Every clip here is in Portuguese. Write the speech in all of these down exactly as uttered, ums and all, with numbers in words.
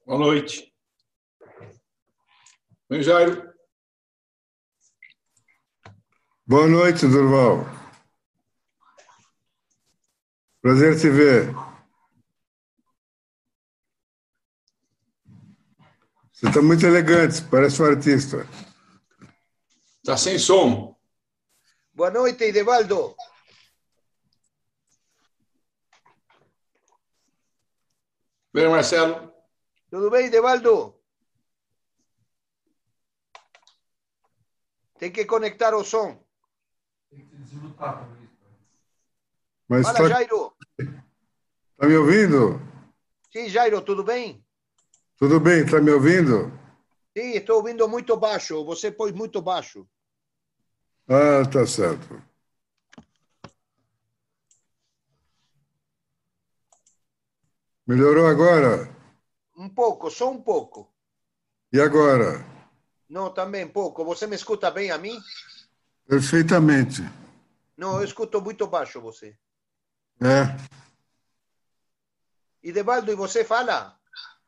Boa noite. Oi, Jairo. Boa noite, Durval. Prazer te ver. Você está muito elegante, parece um artista. Está sem som. Boa noite, Idevaldo. Bem, Marcelo. Tudo bem, Idevaldo? Tem que conectar o som. Mas Fala, tá, Jairo. tá me ouvindo? Sim, Jairo, tudo bem? Tudo bem, tá me ouvindo? Sim, estou ouvindo muito baixo. Você pôs muito baixo. Ah, tá certo. Melhorou agora? Um pouco, só um pouco. E agora? Não, também pouco. Você me escuta bem a mim? Perfeitamente. Não, eu escuto muito baixo você. É. Idevaldo, e você fala?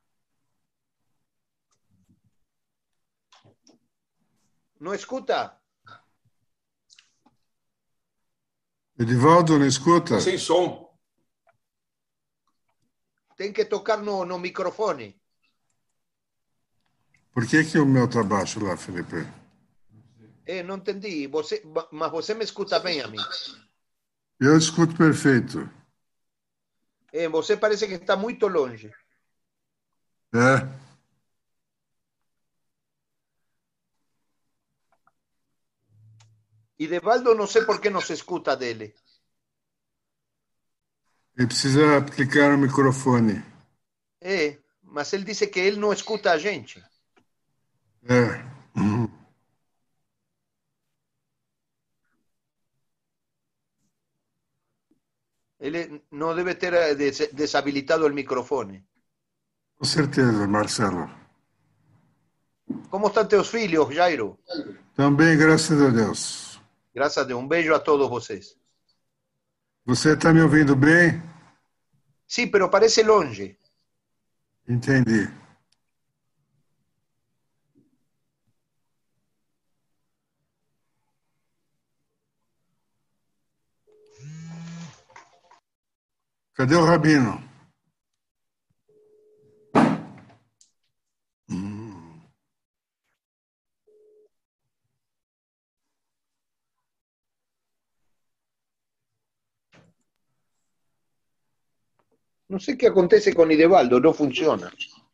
Não escuta? Edivaldo, não escuta? Está sem som. Tem que tocar no, no microfone. Por que que o meu tá baixo lá, Felipe? É, não entendi. Você, mas você me escuta bem a mim. Eu escuto perfeito. É, você parece que está muito longe. É. Idevaldo, não sei por que não se escuta dele. Ele precisa clicar no microfone. É, mas ele disse que ele não escuta a gente. É. Uhum. Ele não deve ter des desabilitado o microfone. Com certeza, Marcelo. Como estão teus filhos, Jairo? Também, graças a Deus. Graças a Deus. Um beijo a todos vocês. Você está me ouvindo bem? Sim, pero parece longe. Entendi. Cadê o Rabino? Hum. Não sei o que acontece com Idevaldo, não funciona.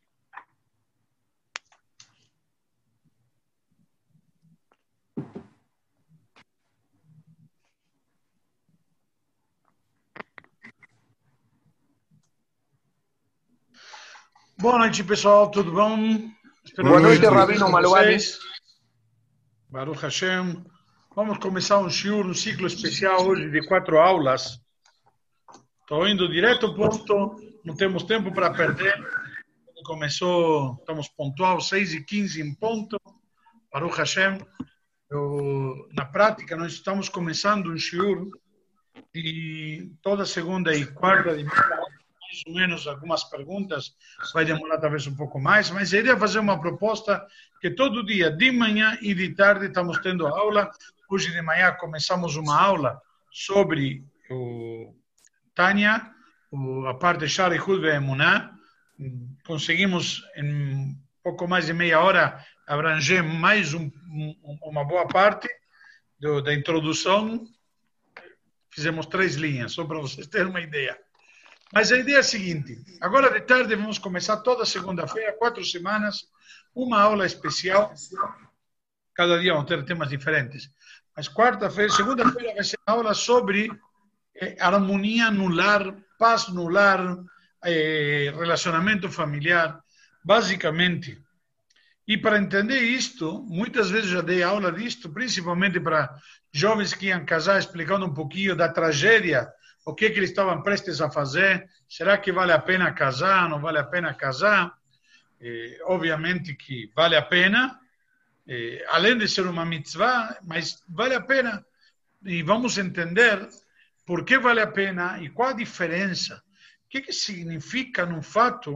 Boa noite, pessoal, tudo bom? Espero Boa Boa noite, noite. Rabino Malvani. Baruch Hashem. Vamos começar um shiur, um ciclo especial hoje de quatro aulas. Estou indo direto ao ponto, não temos tempo para perder. Começou, estamos pontual, seis e quinze em ponto. Baruch Hashem. Eu, na prática, nós estamos começando um shiur e toda segunda e quarta de manhã, mais ou menos algumas perguntas, vai demorar talvez um pouco mais, mas eu iria fazer uma proposta que todo dia, de manhã e de tarde, estamos tendo aula. Hoje de manhã começamos uma aula sobre o Tânia, a parte de Shari Hud Ve'emuná. Conseguimos, em pouco mais de meia hora, abranger mais um, um, uma boa parte do, da introdução. Fizemos três linhas, só para vocês terem uma ideia. Mas a ideia é a seguinte: agora de tarde vamos começar toda segunda-feira, quatro semanas, uma aula especial. Cada dia vão ter temas diferentes. Mas quarta-feira, segunda-feira vai ser aula sobre eh, harmonia no lar, paz no lar, eh, relacionamento familiar, basicamente. E para entender isto, muitas vezes já dei aula disto, principalmente para jovens que iam casar, explicando um pouquinho da tragédia, o que, que eles estavam prestes a fazer, será que vale a pena casar, não vale a pena casar? Eh, obviamente que vale a pena, eh, além de ser uma mitzvah, mas vale a pena. E vamos entender por que vale a pena e qual a diferença. O que, que significa, no fato,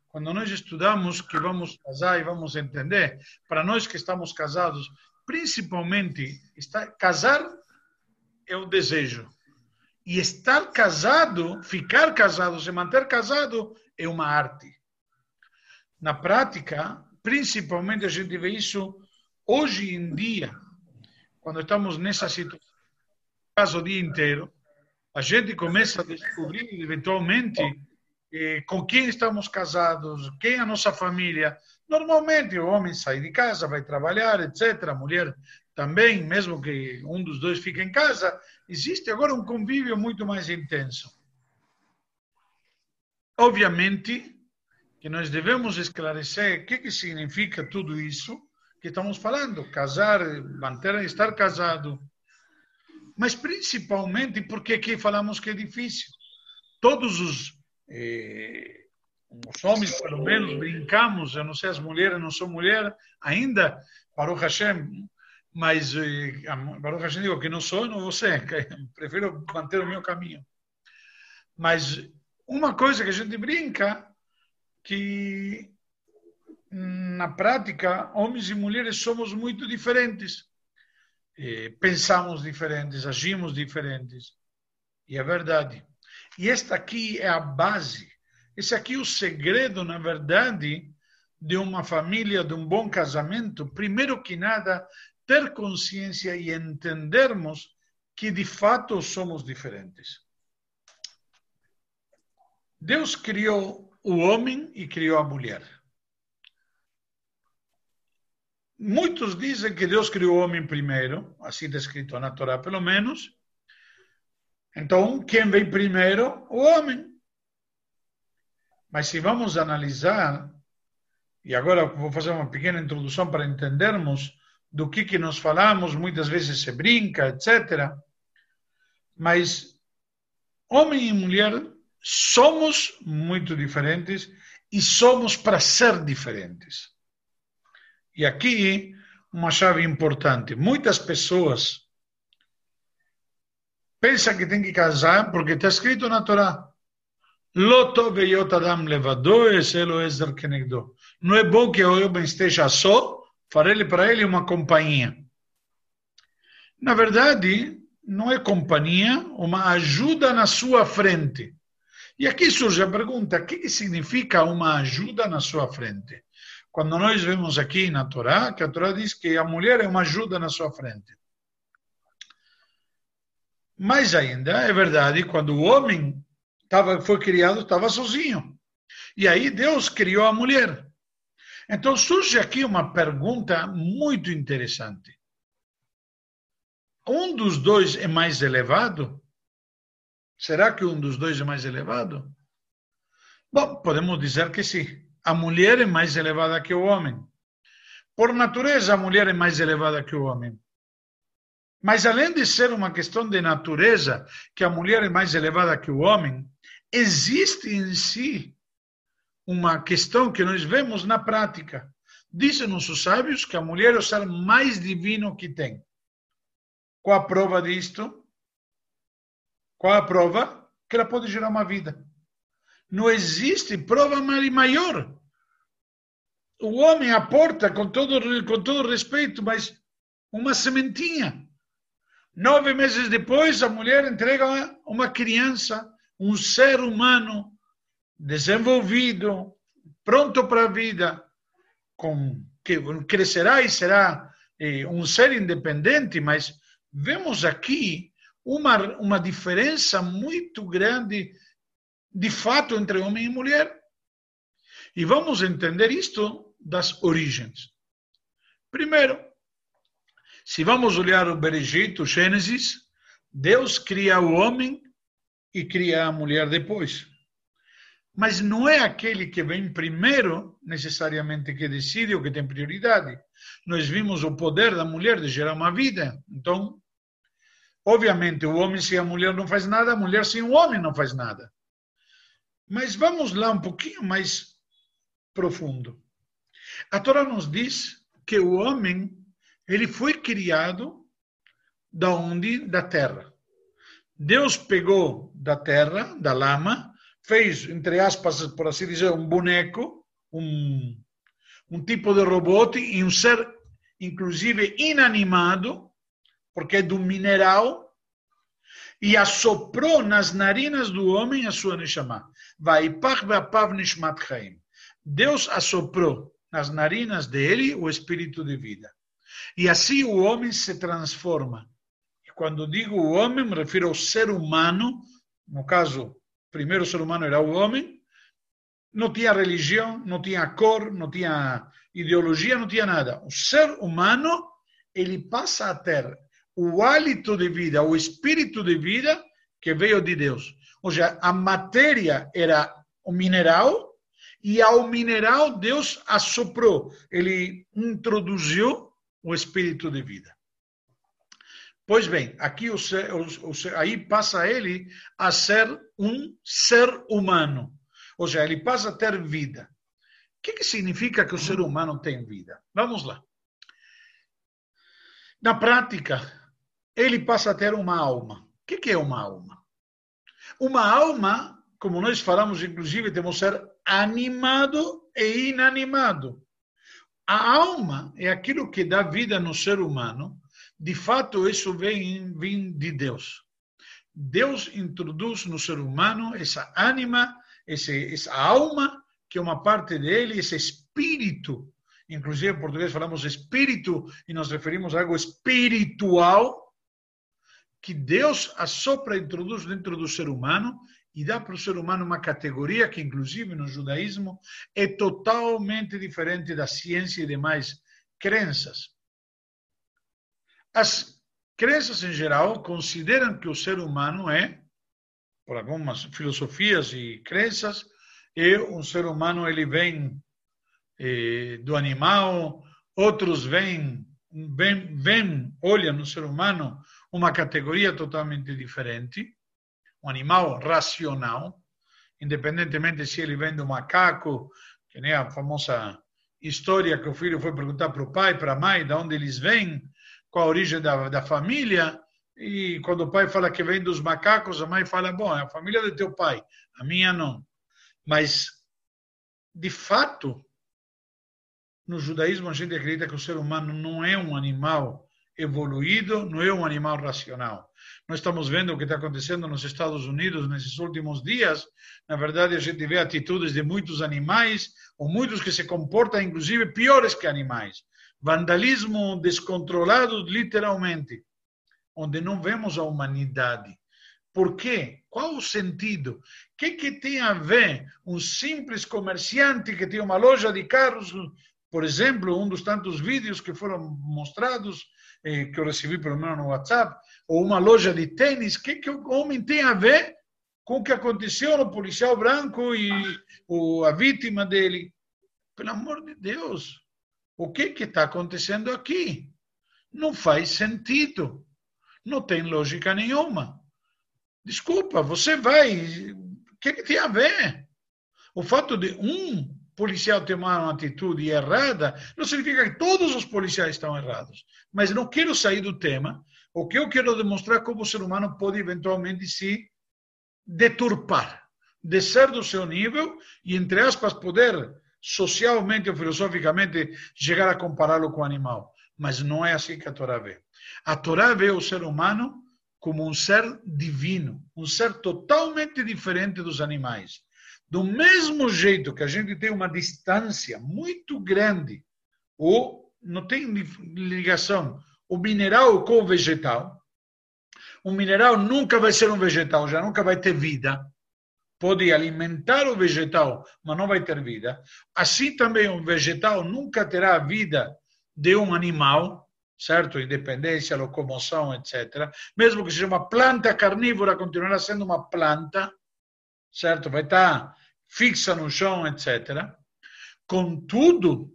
quando nós estudamos que vamos casar e vamos entender, para nós que estamos casados, principalmente, estar, casar é o desejo. E estar casado, ficar casado, se manter casado, é uma arte. Na prática, principalmente a gente vê isso hoje em dia, quando estamos nessa situação, caso o dia inteiro, a gente começa a descobrir, eventualmente, eh, com quem estamos casados, quem é a nossa família. Normalmente, o homem sai de casa, vai trabalhar, etcétera. A mulher também, mesmo que um dos dois fique em casa, existe agora um convívio muito mais intenso. Obviamente que nós devemos esclarecer o que, que significa tudo isso que estamos falando, casar, manter, estar casado. Mas principalmente porque aqui falamos que é difícil. Todos os, eh, os homens, pelo menos, brincamos, eu não sei, as mulheres, não sou mulher ainda, Baruch Hashem, mas, eh, Baruch Hashem, digo que não sou, não vou ser, prefiro manter o meu caminho. Mas uma coisa que a gente brinca, que na prática, homens e mulheres somos muito diferentes. Eh, pensamos diferentes, agimos diferentes. E é verdade. E esta aqui é a base. Esse aqui é o segredo, na verdade, de uma família, de um bom casamento. Primeiro que nada, ter consciência e entendermos que, de fato, somos diferentes. Deus criou o homem e criou a mulher. Muitos dizem que Deus criou o homem primeiro, assim está escrito na Torá, pelo menos. Então, quem vem primeiro? O homem. Mas se vamos analisar, e agora vou fazer uma pequena introdução para entendermos do que, que nós falamos, muitas vezes se brinca, etcétera. Mas homem e mulher somos muito diferentes e somos para ser diferentes. E aqui, uma chave importante. Muitas pessoas pensam que tem que casar porque está escrito na Torá. Lo tov heyot adam levado, elo ezer kenegdo. Não é bom que o homem esteja só, farei para ele uma companhia. Na verdade, não é companhia, uma ajuda na sua frente. E aqui surge a pergunta, o que significa uma ajuda na sua frente? Quando nós vemos aqui na Torá, que a Torá diz que a mulher é uma ajuda na sua frente. Mas ainda, é verdade, quando o homem tava, foi criado, estava sozinho. E aí Deus criou a mulher. Então surge aqui uma pergunta muito interessante. Um dos dois é mais elevado? Será que um dos dois é mais elevado? Bom, podemos dizer que sim. A mulher é mais elevada que o homem. Por natureza, a mulher é mais elevada que o homem. Mas além de ser uma questão de natureza, que a mulher é mais elevada que o homem, existe em si uma questão que nós vemos na prática. Dizem os sábios que a mulher é o ser mais divino que tem. Qual a prova disto? Qual a prova? Que ela pode gerar uma vida. Não existe prova maior. O homem aporta, com todo, com todo respeito, mas uma sementinha. Nove meses depois, a mulher entrega uma criança, um ser humano desenvolvido, pronto para a vida, com, que crescerá e será eh, um ser independente, mas vemos aqui uma, uma diferença muito grande de fato entre homem e mulher. E vamos entender isto das origens. Primeiro, se vamos olhar o Bereshit, o Gênesis, Deus cria o homem e cria a mulher depois. Mas não é aquele que vem primeiro, necessariamente, que decide ou que tem prioridade. Nós vimos o poder da mulher de gerar uma vida. Então, obviamente, o homem sem a mulher não faz nada, a mulher sem o homem não faz nada. Mas vamos lá um pouquinho mais profundo. A Torá nos diz que o homem, ele foi criado da onde? Da terra. Deus pegou da terra, da lama, fez, entre aspas, por assim dizer, um boneco, um, um tipo de robô e um ser, inclusive, inanimado, porque é do mineral, e assoprou nas narinas do homem a sua neshama. Vaipach ve'apav nishmat chaim. Deus assoprou nas narinas dele o espírito de vida. E assim o homem se transforma. E quando digo o homem, me refiro ao ser humano. No caso, o primeiro ser humano era o homem. Não tinha religião, não tinha cor, não tinha ideologia, não tinha nada. O ser humano, ele passa a ter o hálito de vida, o espírito de vida que veio de Deus. Ou seja, a matéria era o mineral e ao mineral Deus assoprou. Ele introduziu o espírito de vida. Pois bem, aqui o ser, o, o, aí passa ele a ser um ser humano. Ou seja, ele passa a ter vida. O que, que significa que o ser humano tem vida? Vamos lá. Na prática, ele passa a ter uma alma. O que, que é uma alma? Uma alma, como nós falamos, inclusive, temos que ser animado e inanimado. A alma é aquilo que dá vida no ser humano. De fato, isso vem, vem de Deus. Deus introduz no ser humano essa ânima, esse, essa alma, que é uma parte dele, esse espírito. Inclusive, em português falamos espírito e nos referimos a algo espiritual, que Deus assopra e introduz dentro do ser humano e dá para o ser humano uma categoria que, inclusive, no judaísmo, é totalmente diferente da ciência e demais crenças. As crenças, em geral, consideram que o ser humano é, por algumas filosofias e crenças, é um ser humano, ele vem eh, do animal, outros vêm, vêm, vêm, olham no ser humano uma categoria totalmente diferente, um animal racional, independentemente se ele vem do macaco, que nem a famosa história que o filho foi perguntar para o pai, para a mãe, de onde eles vêm, qual a origem da, da família, e quando o pai fala que vem dos macacos, a mãe fala, bom, é a família do teu pai, a minha não. Mas, de fato, no judaísmo a gente acredita que o ser humano não é um animal evoluído, não é um animal racional. Nós estamos vendo o que está acontecendo nos Estados Unidos nesses últimos dias. Na verdade, a gente vê atitudes de muitos animais, ou muitos que se comportam, inclusive, piores que animais. Vandalismo descontrolado, literalmente, onde não vemos a humanidade. Por quê? Qual o sentido? O que, que tem a ver um simples comerciante que tem uma loja de carros, por exemplo, um dos tantos vídeos que foram mostrados, eh, que eu recebi pelo menos no WhatsApp, ou uma loja de tênis, o que, que o homem tem a ver com o que aconteceu no policial branco e o, a vítima dele? Pelo amor de Deus! O que está acontecendo aqui? Não faz sentido. Não tem lógica nenhuma. Desculpa, você vai... O que, que tem a ver? O fato de um policial tomar uma atitude errada não significa que todos os policiais estão errados. Mas não quero sair do tema. O que eu quero demonstrar é como o ser humano pode eventualmente se deturpar, descer do seu nível e, entre aspas, poder... socialmente ou filosoficamente, chegar a compará-lo com o animal. Mas não é assim que a Torá vê. A Torá vê o ser humano como um ser divino, um ser totalmente diferente dos animais. Do mesmo jeito que a gente tem uma distância muito grande, ou não tem ligação, o mineral com o vegetal, o mineral nunca vai ser um vegetal, já nunca vai ter vida. Pode alimentar o vegetal, mas não vai ter vida. Assim também um vegetal nunca terá a vida de um animal, certo? Independência, locomoção, etcétera. Mesmo que seja uma planta carnívora, continuará sendo uma planta, certo? Vai estar fixa no chão, etcétera. Contudo,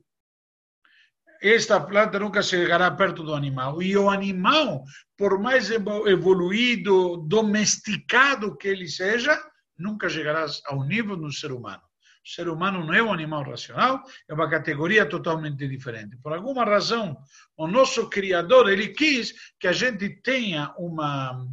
esta planta nunca chegará perto do animal. E o animal, por mais evoluído, domesticado que ele seja, nunca chegará ao nível do ser humano. O ser humano não é um animal racional, é uma categoria totalmente diferente. Por alguma razão, o nosso Criador, ele quis que a gente tenha uma,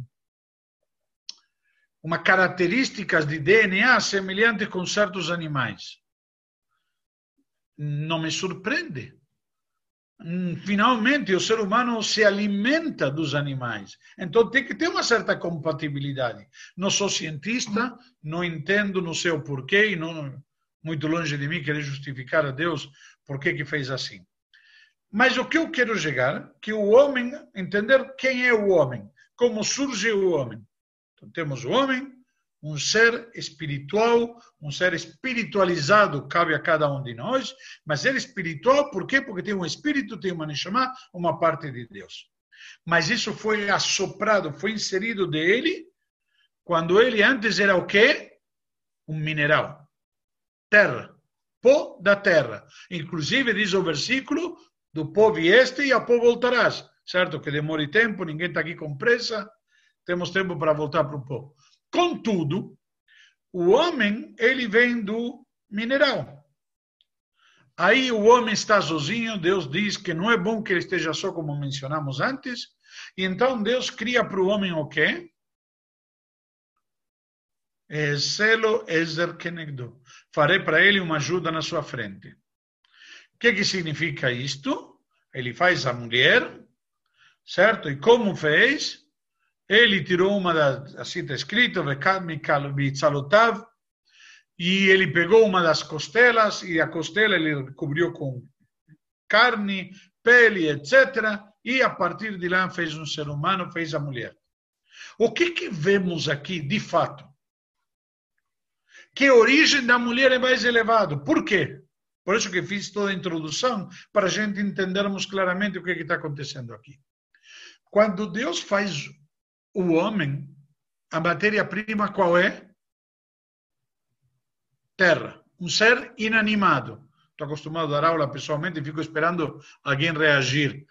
uma características de D N A semelhante com certos animais. não me surpreende. Finalmente, o ser humano se alimenta dos animais. Então, tem que ter uma certa compatibilidade. Não sou cientista, não entendo, não sei o porquê, e não, muito longe de mim querer justificar a Deus por que que fez assim. Mas o que eu quero chegar, que o homem, entender quem é o homem, como surge o homem. Então, temos o homem, um ser espiritual, um ser espiritualizado, cabe a cada um de nós, mas ser espiritual, por quê? Porque tem um espírito, tem uma neshama, uma parte de Deus. Mas isso foi assoprado, foi inserido dele, quando ele antes era o quê? Um mineral. Terra. Pó da terra. Inclusive, diz o versículo, do pó vieste e ao pó voltarás. Certo? Que demore tempo, ninguém está aqui com pressa, temos tempo para voltar para o pó. Contudo, o homem, ele vem do mineral. Aí o homem está sozinho, Deus diz que não é bom que ele esteja só, como mencionamos antes, e então Deus cria para o homem o quê? Selo ezer kenegdo. Farei para ele uma ajuda na sua frente. O que que significa isto? Ele faz a mulher, certo? E como fez? Ele tirou uma das, assim está escrito, e ele pegou uma das costelas, e a costela ele cobriu com carne, pele, etcétera. E a partir de lá fez um ser humano, fez a mulher. O que que vemos aqui, de fato? Que a origem da mulher é mais elevada. Por quê? Por isso que fiz toda a introdução, para a gente entendermos claramente o que está acontecendo aqui. Quando Deus faz o homem, a matéria-prima qual é? Terra. Um ser inanimado. Estou acostumado a dar aula pessoalmente e fico esperando alguém reagir.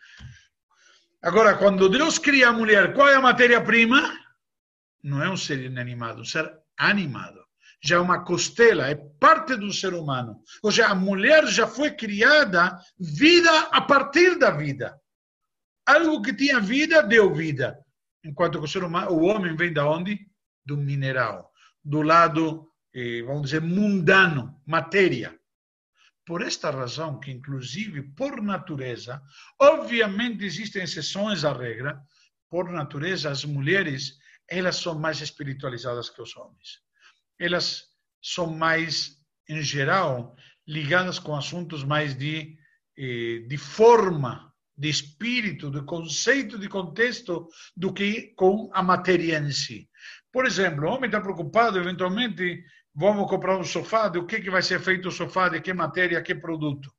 Agora, quando Deus cria a mulher, qual é a matéria-prima? Não é um ser inanimado, um ser animado. Já é uma costela, é parte do ser humano. Ou seja, a mulher já foi criada vida a partir da vida. Algo que tinha vida, deu vida. Enquanto que o ser humano, o homem vem da onde? Do mineral. Do lado, eh, vamos dizer, mundano, matéria. Por esta razão que, inclusive, por natureza, obviamente existem exceções à regra, por natureza, as mulheres, elas são mais espiritualizadas que os homens. Elas são mais, em geral, ligadas com assuntos mais de, eh, de forma, de espírito, de conceito, de contexto, do que com a matéria em si. Por exemplo, o homem está preocupado, eventualmente, vamos comprar um sofá, de o que, que vai ser feito o sofá, de que matéria, que produto.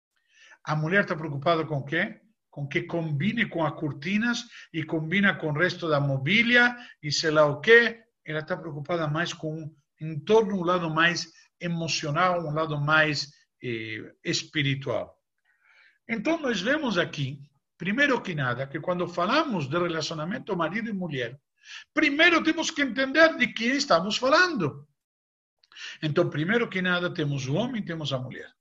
A mulher está preocupada com o quê? Com que combine com as cortinas e combina com o resto da mobília e sei lá o quê. Ela está preocupada mais com em torno um lado mais emocional, um lado mais eh, espiritual. Então, nós vemos aqui, primeiro que nada, que quando falamos de relacionamento marido e mulher, primeiro temos que entender de quem estamos falando. Então, primeiro que nada, temos o homem e temos a mulher.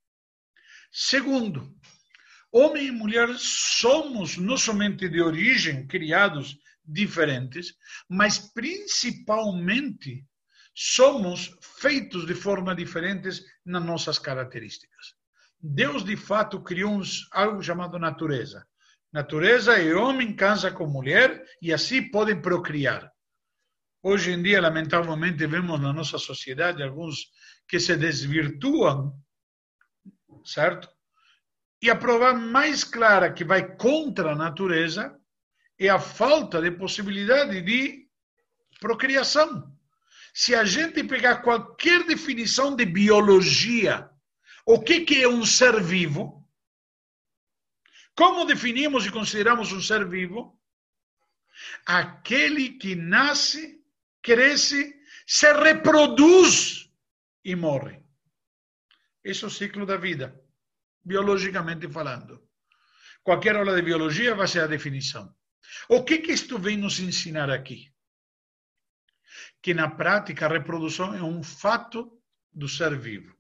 Segundo, homem e mulher somos não somente de origem, criados diferentes, mas principalmente somos feitos de forma diferentes nas nossas características. Deus, de fato, criou uns, algo chamado natureza. Natureza é homem casa com mulher e assim podem procriar. Hoje em dia, lamentavelmente, vemos na nossa sociedade alguns que se desvirtuam, certo? E a prova mais clara que vai contra a natureza é a falta de possibilidade de procriação. Se a gente pegar qualquer definição de biologia, o que, que é um ser vivo? Como definimos e consideramos um ser vivo? Aquele que nasce, cresce, se reproduz e morre. Esse é o ciclo da vida, biologicamente falando. Qualquer aula de biologia vai ser a definição. O que, que isto vem nos ensinar aqui? Que na prática a reprodução é um fato do ser vivo.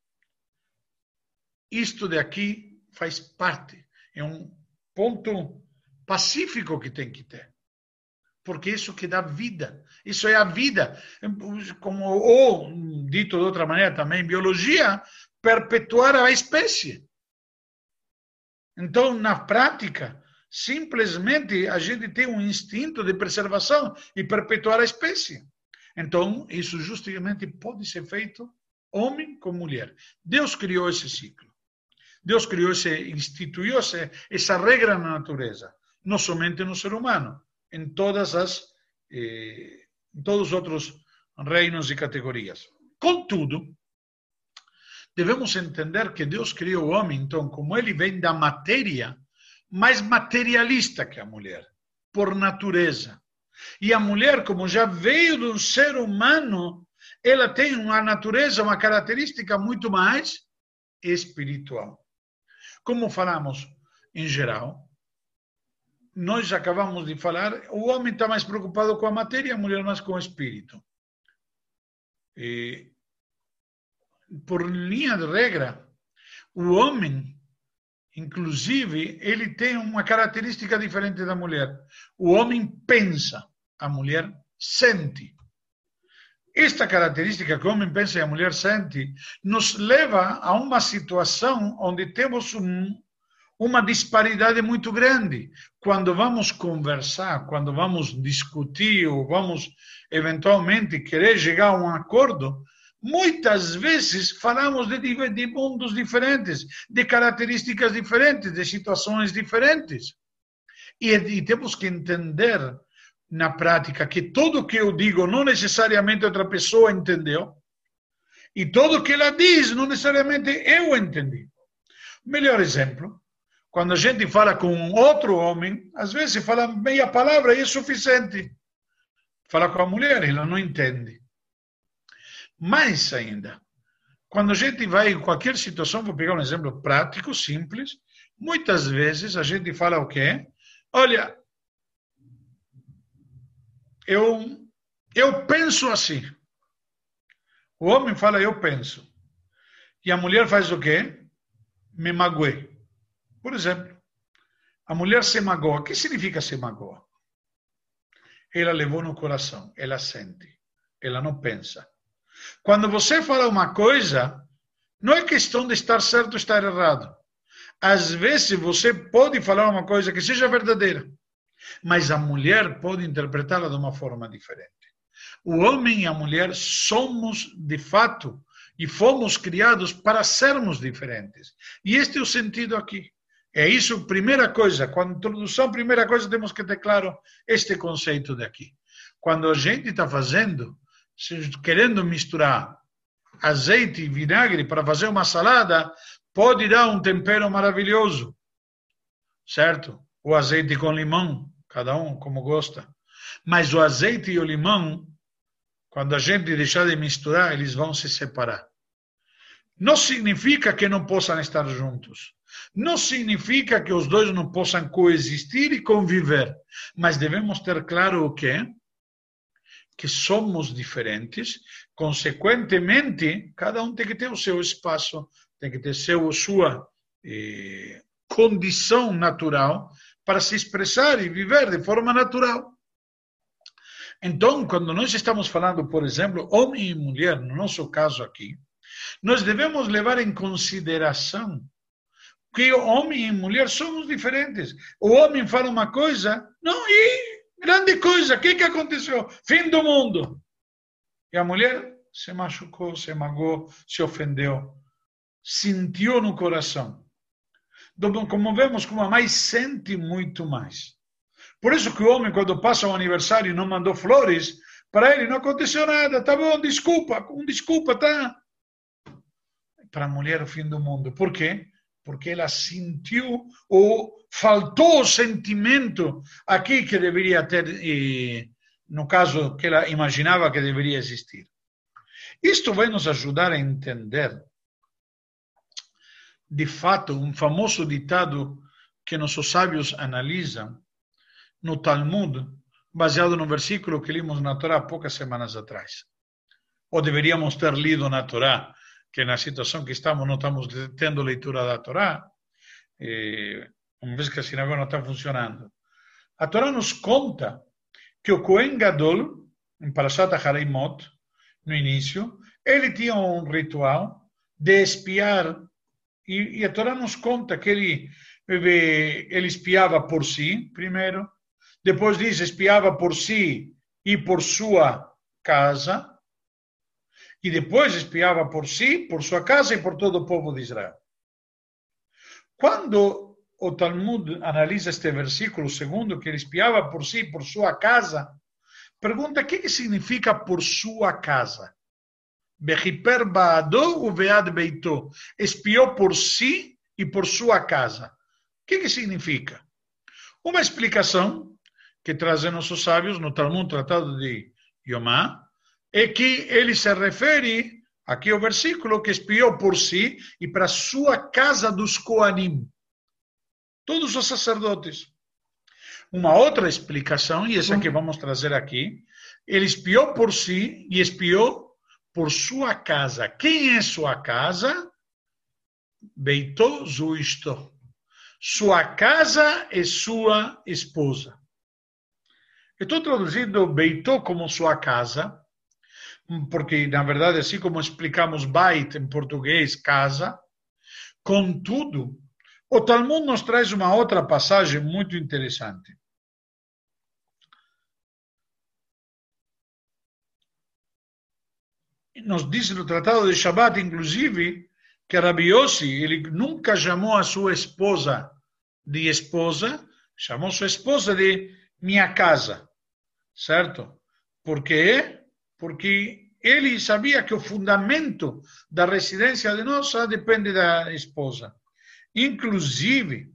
Isto daqui faz parte, é um ponto pacífico que tem que ter. Porque isso que dá vida, isso é a vida. Como, ou, dito de outra maneira também, biologia, perpetuar a espécie. Então, na prática, simplesmente a gente tem um instinto de preservação e perpetuar a espécie. Então, isso justamente pode ser feito homem com mulher. Deus criou esse ciclo. Deus criou esse, instituiu essa, essa regra na natureza, não somente no ser humano, em todas as, eh, em todos os outros reinos e categorias. Contudo, devemos entender que Deus criou o homem, então, como ele vem da matéria, mais materialista que a mulher, por natureza. E a mulher, como já veio do ser humano, ela tem uma natureza, uma característica muito mais espiritual. Como falamos em geral, nós acabamos de falar, o homem está mais preocupado com a matéria, a mulher mais com o espírito. E, por linha de regra, o homem, inclusive, ele tem uma característica diferente da mulher. O homem pensa, a mulher sente. Esta característica que o homem pensa e a mulher sente nos leva a uma situação onde temos um, uma disparidade muito grande. Quando vamos conversar, quando vamos discutir ou vamos eventualmente querer chegar a um acordo, muitas vezes falamos de, de mundos diferentes, de características diferentes, de situações diferentes. E, e temos que entender na prática que tudo que eu digo não necessariamente outra pessoa entendeu, e tudo que ela diz não necessariamente eu entendi. Melhor exemplo, quando a gente fala com outro homem, às vezes fala meia palavra e é suficiente. Fala com a mulher, ela não entende. Mais ainda, quando a gente vai em qualquer situação, vou pegar um exemplo prático, simples, muitas vezes a gente fala o quê? Olha, eu, eu penso assim. O homem fala, eu penso. E a mulher faz o quê? Me magoei. Por exemplo, a mulher se magoa. O que significa se magoa? Ela levou no coração, ela sente, ela não pensa. Quando você fala uma coisa, não é questão de estar certo ou estar errado. Às vezes você pode falar uma coisa que seja verdadeira, mas a mulher pode interpretá-la de uma forma diferente. O homem e a mulher somos, de fato, e fomos criados para sermos diferentes. E este é o sentido aqui. É isso, primeira coisa, com a introdução, primeira coisa, temos que ter claro este conceito daqui. Quando a gente está fazendo, querendo misturar azeite e vinagre para fazer uma salada, pode dar um tempero maravilhoso, certo? O azeite com limão, cada um como gosta. Mas o azeite e o limão, quando a gente deixar de misturar, eles vão se separar. Não significa que não possam estar juntos. Não significa que os dois não possam coexistir e conviver. Mas devemos ter claro o quê? Que somos diferentes. Consequentemente, cada um tem que ter o seu espaço, tem que ter seu, sua eh, condição natural para se expressar e viver de forma natural. Então, quando nós estamos falando, por exemplo, homem e mulher, no nosso caso aqui, nós devemos levar em consideração que homem e mulher somos diferentes. O homem fala uma coisa, não, e grande coisa, o que, que aconteceu? Fim do mundo. E a mulher se machucou, se magoou, se ofendeu, sentiu no coração. Como vemos, como a mãe sente muito mais. Por isso que o homem, quando passa um aniversário e não mandou flores, para ele não aconteceu nada, tá bom, desculpa, um desculpa, tá? Para a mulher, o fim do mundo. Por quê? Porque ela sentiu ou faltou o sentimento aqui que deveria ter, e, no caso que ela imaginava que deveria existir. Isto vai nos ajudar a entender, de fato, um famoso ditado que nossos sábios analisam no Talmud, baseado no versículo que lemos na Torá poucas semanas atrás. Ou deveríamos ter lido na Torá, que na situação que estamos, não estamos tendo leitura da Torá, eh, uma vez que a sinagoga não está funcionando. A Torá nos conta que o Kohen Gadol, em Parashat Hareimot, no início, ele tinha um ritual de espiar, e, e a Torá nos conta que ele, ele espiava por si, primeiro, depois diz, espiava por si e por sua casa, e depois espiava por si, por sua casa e por todo o povo de Israel. Quando o Talmud analisa este versículo, segundo, que ele espiava por si, por sua casa, pergunta o que, que significa por sua casa. Bechiper ba'ado uvead beito. Espiou por si e por sua casa. O que, que significa? Uma explicação que trazem nossos sábios no Talmud, Tratado de Yomá, é que ele se refere, aqui ao versículo, que espiou por si e para sua casa dos Koanim. Todos os sacerdotes. Uma outra explicação, e essa que vamos trazer aqui, ele espiou por si e espiou por sua casa. Quem é sua casa? Beito zuisto. Sua casa é sua esposa. Estou traduzindo Beito como sua casa, porque, na verdade, assim como explicamos Beit em português, casa, contudo, o Talmud nos traz uma outra passagem muito interessante. Nos diz no Tratado de Shabbat, inclusive, que Rabi Yossi, ele nunca chamou a sua esposa de esposa, chamou sua esposa de minha casa, certo? Por quê? Porque ele sabia que o fundamento da residência de nossa depende da esposa. Inclusive,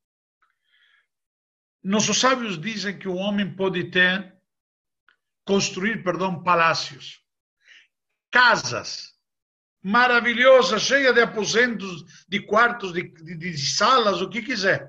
nossos sábios dizem que o homem pode ter, construir, perdão, palácios, casas maravilhosas, cheias de aposentos, de quartos, de, de, de salas, o que quiser.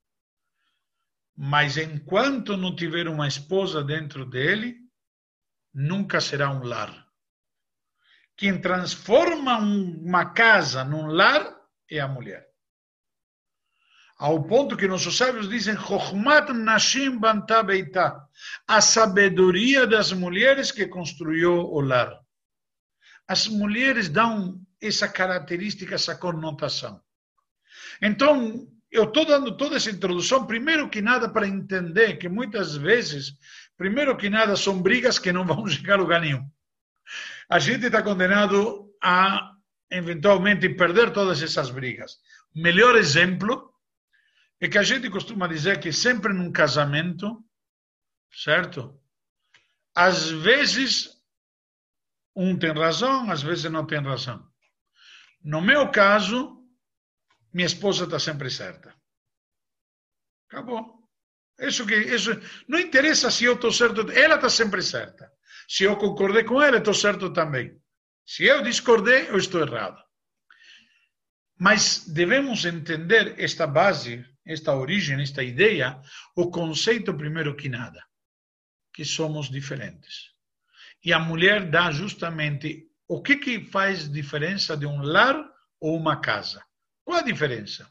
Mas enquanto não tiver uma esposa dentro dele, nunca será um lar. Quem transforma uma casa num lar é a mulher. Ao ponto que nossos sábios dizem, Chochmat Nashim Banta Beitá, a sabedoria das mulheres que construiu o lar. As mulheres dão essa característica, essa conotação. Então, eu estou dando toda essa introdução, primeiro que nada, para entender que muitas vezes, primeiro que nada, são brigas que não vão chegar a lugar nenhum. A gente está condenado a, eventualmente, perder todas essas brigas. O melhor exemplo é que a gente costuma dizer que sempre num casamento, certo? Às vezes, um tem razão, às vezes não tem razão. No meu caso, minha esposa está sempre certa. Acabou. Isso que, isso, não interessa se eu estou certo, ela está sempre certa. Se eu concordei com ela, estou certo também. Se eu discordei, eu estou errado. Mas devemos entender esta base, esta origem, esta ideia, o conceito primeiro que nada, que somos diferentes. E a mulher dá justamente o que, que faz diferença de um lar ou uma casa. Qual a diferença?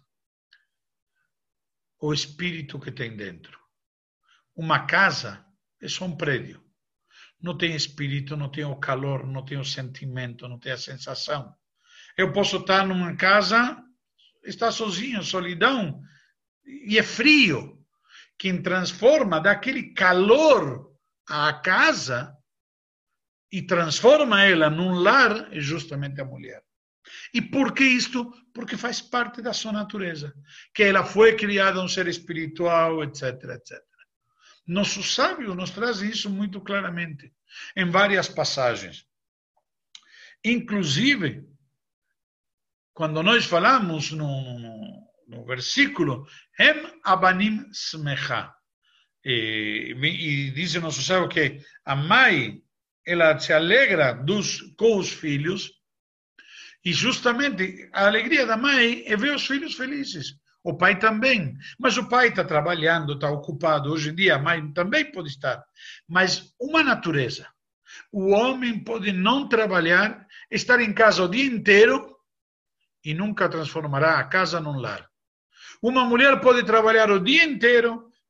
O espírito que tem dentro. Uma casa é só um prédio. Não tem espírito, não tem o calor, não tem o sentimento, não tem a sensação. Eu posso estar numa casa, estar sozinho, solidão, e é frio. Quem transforma daquele calor à casa e transforma ela num lar é justamente a mulher. E por que isto? Porque faz parte da sua natureza, que ela foi criada um ser espiritual, etc, etcétera. Nossos sábios nos trazem isso muito claramente, em várias passagens. Inclusive, quando nós falamos no, no, no versículo, Hem abanim smecha, e, e diz o nosso sábio que a mãe, ela se alegra dos, com os filhos, e justamente a alegria da mãe é ver os filhos felizes. O pai também. Mas o pai está trabalhando, está ocupado. Hoje em dia a mãe também pode estar. Mas uma natureza. O homem pode não trabalhar, estar em casa o dia inteiro e nunca transformará a casa num lar. Uma mulher pode trabalhar o dia inteiro,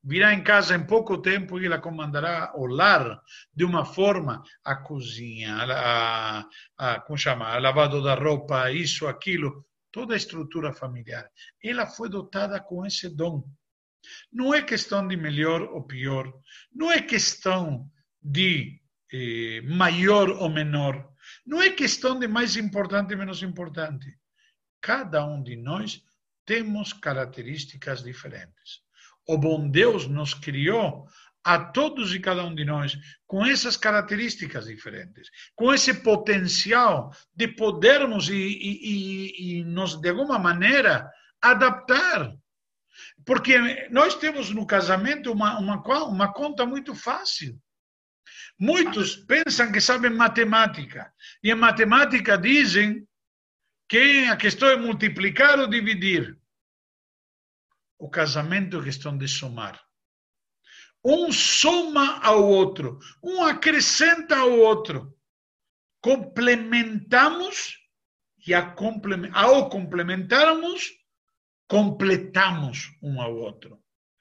virá em casa em pouco tempo e ela comandará o lar de uma forma, a cozinha, a, a, a, como chama, a lavado da roupa, isso, aquilo, toda a estrutura familiar. Ela foi dotada com esse dom. Não é questão de melhor ou pior, não é questão de eh, maior ou menor, não é questão de mais importante ou menos importante. Cada um de nós temos características diferentes. O bom Deus nos criou a todos e cada um de nós com essas características diferentes, com esse potencial de podermos e, e, e, e nos, de alguma maneira, adaptar. Porque nós temos no casamento uma, uma, uma conta muito fácil. Muitos pensam que sabem matemática. E em matemática dizem que a questão é multiplicar ou dividir. O casamento é questão de somar. Um soma ao outro. Um acrescenta ao outro. Complementamos e a complement, ao complementarmos, completamos um ao outro.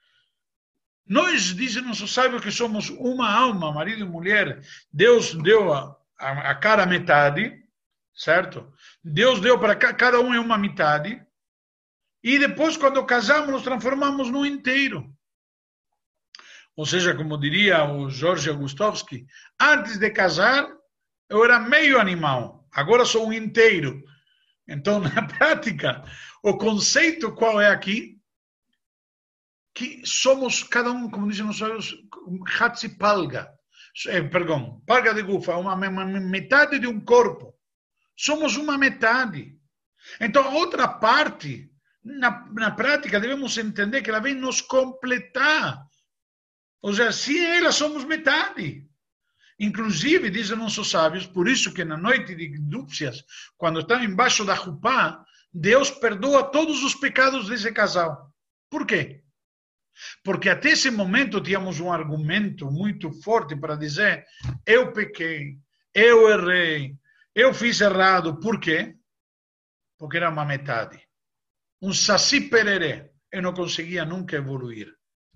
Nós, dizem nossos sábios, que somos uma alma, marido e mulher. Deus deu a, a, a cada metade, certo? Deus deu para cada um é uma metade. E depois, quando casamos, nos transformamos num inteiro. Ou seja, como diria o Jorge Augustovski, antes de casar, eu era meio animal. Agora sou um inteiro. Então, na prática, o conceito qual é aqui? Que somos, cada um, como dizem os sábios, Hatzipalga. Eh, perdão, palga de gufa, uma, uma metade de um corpo. Somos uma metade. Então, a outra parte, na, na prática, devemos entender que ela vem nos completar. Ou seja, se ela somos metade. Inclusive, dizem nossos sábios, por isso que na noite de núpcias, quando estão embaixo da jupá, Deus perdoa todos os pecados desse casal. Por quê? Porque até esse momento tínhamos um argumento muito forte para dizer: eu pequei, eu errei, eu fiz errado. Por quê? Porque era uma metade. Um saci pereré. Eu não conseguia nunca evoluir.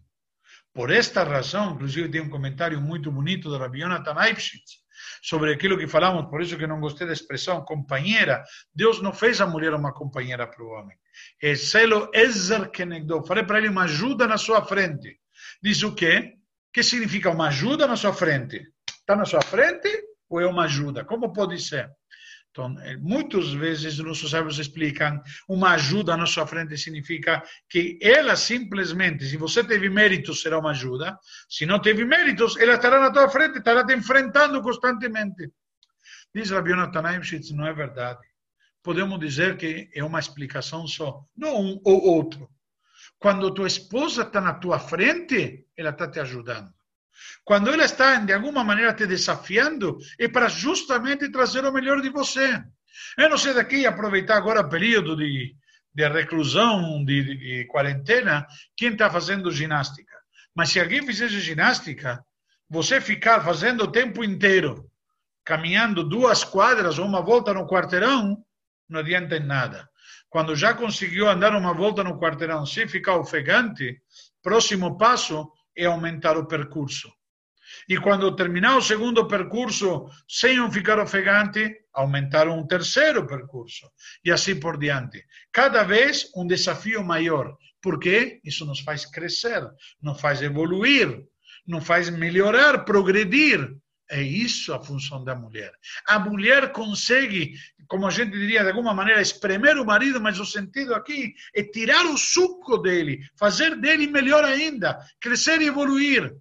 Por esta razão, inclusive tem um comentário muito bonito do Rabbi Yonatan Eibschitz sobre aquilo que falamos, por isso que não gostei da expressão companheira. Deus não fez a mulher uma companheira para o homem. É selo ezer kenegdo. Falei para ele uma ajuda na sua frente. Diz o quê? O que significa uma ajuda na sua frente? Está na sua frente ou é uma ajuda? Como pode ser? Então, muitas vezes nossos sábios explicam, uma ajuda na sua frente significa que ela simplesmente, se você teve méritos, será uma ajuda. Se não teve méritos, ela estará na tua frente, estará te enfrentando constantemente. Diz Rabbi Yonatan Eibschitz, não é verdade. Podemos dizer que é uma explicação só, não um ou outro. Quando tua esposa está na tua frente, ela está te ajudando. Quando ela está, de alguma maneira, te desafiando, é para justamente trazer o melhor de você. Eu não sei daqui, aproveitar agora o período de, de reclusão, de, de, de quarentena, quem está fazendo ginástica. Mas se alguém fizesse ginástica, você ficar fazendo o tempo inteiro, caminhando duas quadras ou uma volta no quarteirão, não adianta em nada. Quando já conseguiu andar uma volta no quarteirão sem ficar ofegante, próximo passo é aumentar o percurso. E quando terminar o segundo percurso, sem ficar ofegante, aumentar um terceiro percurso. E assim por diante. Cada vez um desafio maior. Por quê? Isso nos faz crescer, nos faz evoluir, nos faz melhorar, progredir. É isso a função da mulher. A mulher consegue, como a gente diria, de alguma maneira, espremer o marido, mas o sentido aqui é tirar o suco dele, fazer dele melhor ainda, crescer e evoluir.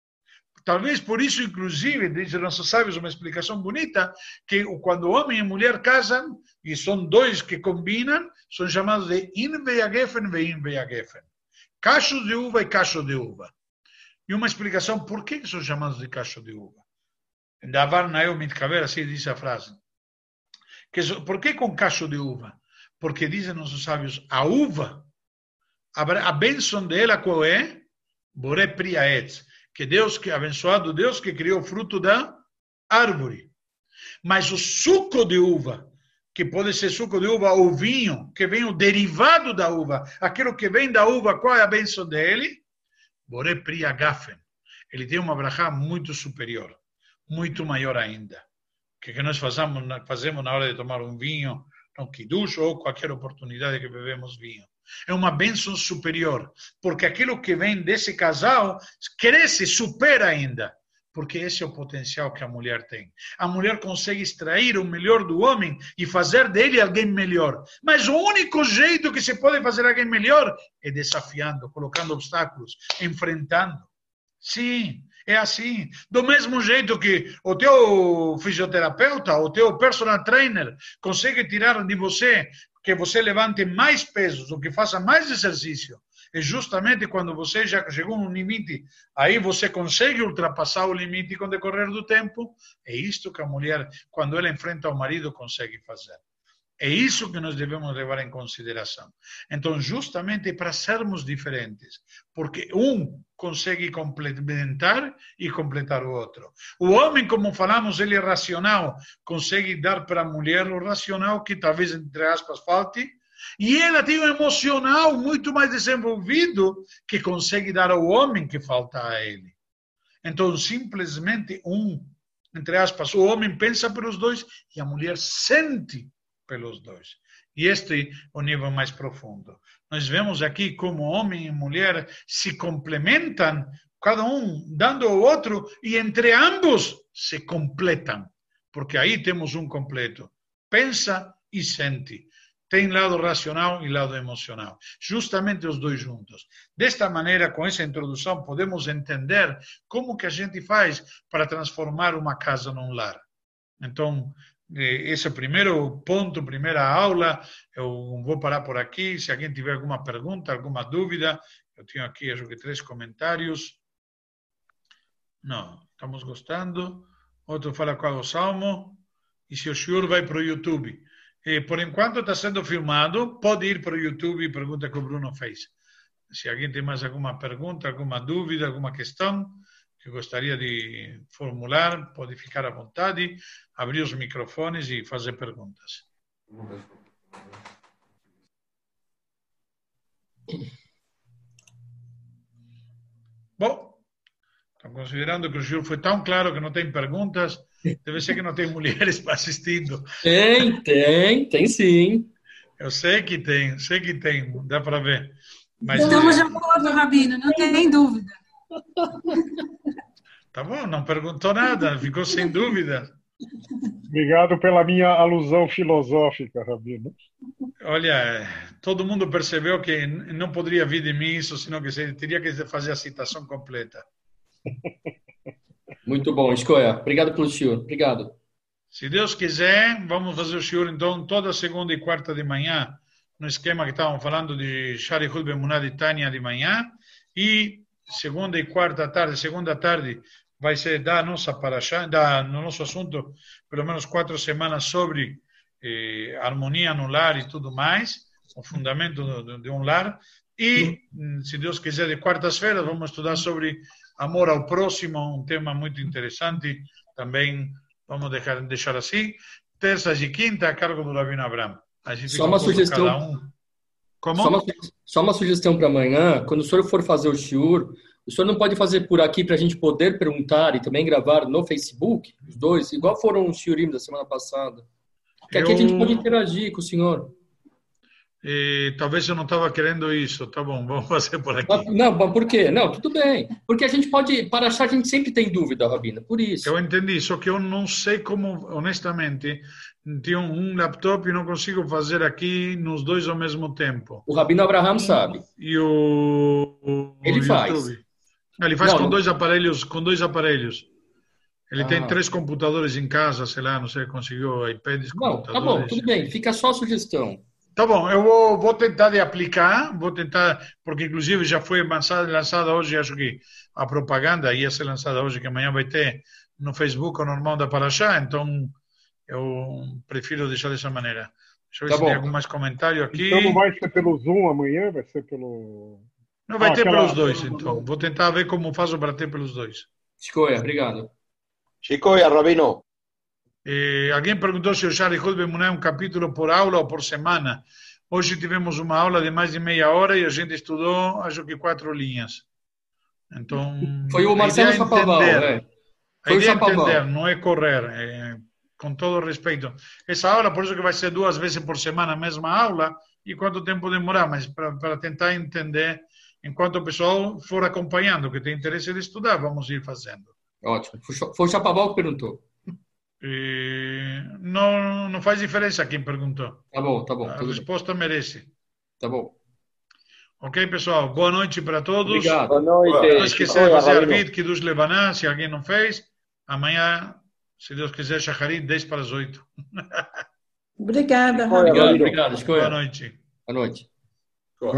Talvez por isso, inclusive, dizem nossos sábios, uma explicação bonita, que quando homem e mulher casam, e são dois que combinam, são chamados de in ve'agefen ve'in ve'agefen. Cachos de uva e cacho de uva. E uma explicação, por que são chamados de cacho de uva? Davar nael mitkaver, assim diz a frase. Que, por que com cacho de uva? Porque dizem nossos sábios, a uva, a, a bênção dela qual é? Boré priaetz. Que Deus, que abençoado Deus que criou o fruto da árvore. Mas o suco de uva, que pode ser suco de uva ou vinho, que vem o derivado da uva, aquilo que vem da uva, qual é a bênção dele? Boré Pri Agafen. Ele tem uma brachá muito superior, muito maior ainda, que, que nós fazemos, fazemos na hora de tomar um vinho, no Kiddush ou qualquer oportunidade que bebemos vinho. É uma bênção superior, porque aquilo que vem desse casal cresce, supera ainda, porque esse é o potencial que a mulher tem. A mulher consegue extrair o melhor do homem e fazer dele alguém melhor. Mas o único jeito que se pode fazer alguém melhor é desafiando, colocando obstáculos, enfrentando. Sim, é assim. Do mesmo jeito que o teu fisioterapeuta, o teu personal trainer consegue tirar de você que você levante mais pesos, ou que faça mais exercício. É justamente quando você já chegou no limite, aí você consegue ultrapassar o limite com o decorrer do tempo. É isto que a mulher, quando ela enfrenta o marido, consegue fazer. É isso que nós devemos levar em consideração. Então, justamente para sermos diferentes, porque um consegue complementar e completar o outro. O homem, como falamos, ele é racional, consegue dar para a mulher o racional que talvez, entre aspas, falte, e ela tem um emocional muito mais desenvolvido que consegue dar ao homem que falta a ele. Então, simplesmente um, entre aspas, o homem pensa pelos dois e a mulher sente pelos dois. E este é o nível mais profundo. Nós vemos aqui como homem e mulher se complementam, cada um dando ao outro, e entre ambos se completam. Porque aí temos um completo. Pensa e sente. Tem lado racional e lado emocional. Justamente os dois juntos. Desta maneira, com essa introdução, podemos entender como que a gente faz para transformar uma casa num lar. Então, esse é o primeiro ponto, primeira aula. Eu vou parar por aqui. Se alguém tiver alguma pergunta, alguma dúvida, eu tenho aqui, acho que três comentários. Não, estamos gostando. Outro fala qual é o salmo. E se o senhor vai para o YouTube. E, por enquanto está sendo filmado. Pode ir para o YouTube e pergunta que o Bruno fez. Se alguém tem mais alguma pergunta, alguma dúvida, alguma questão que gostaria de formular, pode ficar à vontade, abrir os microfones e fazer perguntas. Bom, estou considerando que o senhor foi tão claro que não tem perguntas, deve ser que não tem mulheres assistindo. Tem, tem, tem sim. Eu sei que tem, sei que tem, dá para ver. Mas, Estamos de acordo, Rabino, não tem dúvida. Tá bom, não perguntou nada, ficou sem dúvida. Obrigado pela minha alusão filosófica, Rabino. Olha, todo mundo percebeu que não poderia vir de mim isso, senão que você teria que fazer a citação completa. Muito bom, Escoia. Obrigado pelo senhor. Obrigado. Se Deus quiser, vamos fazer o senhor, então, toda segunda e quarta de manhã, no esquema que estavam falando de Sharihut Bemuná de Tânia de manhã, e segunda e quarta tarde, segunda tarde, vai ser da nossa paraxá, da no nosso assunto, pelo menos quatro semanas sobre eh, harmonia no lar e tudo mais, o fundamento de, de um lar. E, se Deus quiser, de quartas-feiras, vamos estudar sobre amor ao próximo, um tema muito interessante. Também vamos deixar, deixar assim. Terças e quinta, a cargo do Rabino Abraham. A gente só uma sugestão. Cada um. Como? Só uma, só uma sugestão para amanhã. Quando o senhor for fazer o shiur, o senhor não pode fazer por aqui para a gente poder perguntar e também gravar no Facebook, os dois, igual foram os shiurim da semana passada. Porque aqui eu... a gente pode interagir com o senhor. E, talvez eu não estava querendo isso. Tá bom, vamos fazer por aqui. Não, mas por quê? Não, tudo bem. Porque a gente pode, para achar, a gente sempre tem dúvida, Rabino, por isso. Eu entendi, só que eu não sei como, honestamente, tenho um laptop e não consigo fazer aqui nos dois ao mesmo tempo. O Rabino Abraham sabe. E o, o Ele YouTube. faz. Ele faz não, com não. dois aparelhos, com dois aparelhos. Ele ah. tem três computadores em casa, sei lá, não sei, conseguiu iPads, Não, tá bom, tudo bem. Fica só a sugestão. Tá bom, eu vou, vou tentar de aplicar, vou tentar, porque inclusive já foi lançada, lançada hoje, acho que a propaganda ia ser lançada hoje, que amanhã vai ter no Facebook o normal da Paraxá, então eu prefiro deixar dessa maneira. Deixa eu ver tá se bom. tem algum mais comentário aqui. Então não vai ser pelo Zoom amanhã, vai ser pelo... Não, vai ah, ter aquela... pelos dois, então. Vou tentar ver como faço para ter pelos dois. Escolha, obrigado. Escolha, Rabino. Eh, alguém perguntou se o Sharihut Bemuná é um capítulo por aula ou por semana. Hoje tivemos uma aula de mais de meia hora e a gente estudou, acho que quatro linhas. Então, Foi o a Marcelo ideia é Chapaval, entender. é. A Foi o ideia é Chapaval. entender, não é correr, é, com todo respeito. Essa aula, por isso que vai ser duas vezes por semana a mesma aula, e quanto tempo demorar, mas para tentar entender, enquanto o pessoal for acompanhando, que tem interesse de estudar, vamos ir fazendo. Ótimo. Foi o- Foi o Chapaval que perguntou. E não, não faz diferença quem perguntou. Tá bom, tá bom. A Tudo bem. resposta merece. Tá bom. Ok, pessoal? Boa noite para todos. Obrigado. Boa noite. Não esquecer de Oi, fazer Rabino. Arvit, Kiddush Levaná, se alguém não fez. Amanhã, se Deus quiser, Shacharit, dez para as oito. Obrigada, Oi, Rabino. Obrigado, Rabino. obrigado. Boa Escolha. noite. Boa noite.